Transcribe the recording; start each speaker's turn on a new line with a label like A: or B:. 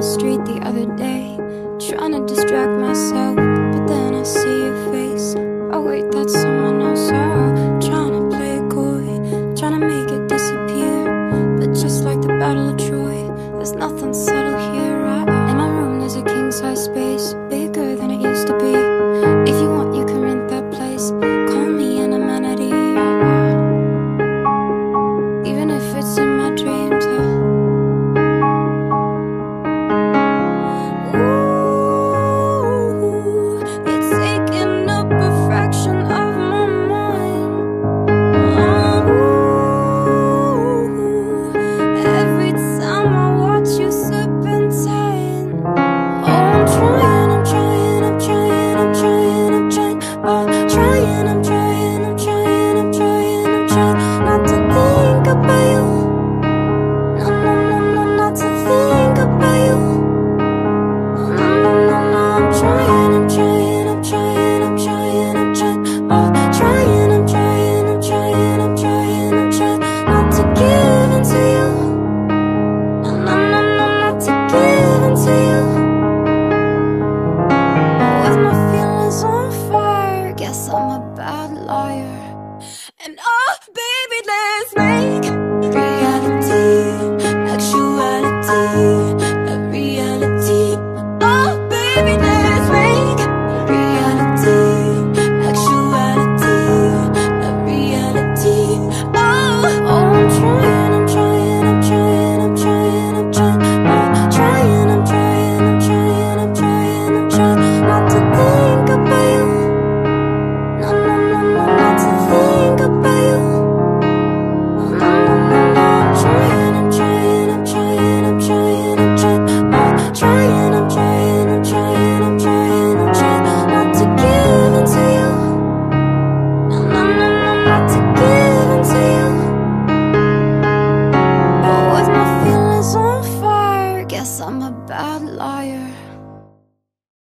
A: street the other day, trying to distract myself, but then I see your face. Oh wait, that's someone else. Oh, trying to play it coy, trying to make it disappear. But just like the Battle of Troy, there's nothing subtle here. In my room there's a king-size space, bigger than it used to be. If you want, you can rent that place. Call me an amenity. Even if it's in my dreams. I'm a bad liar.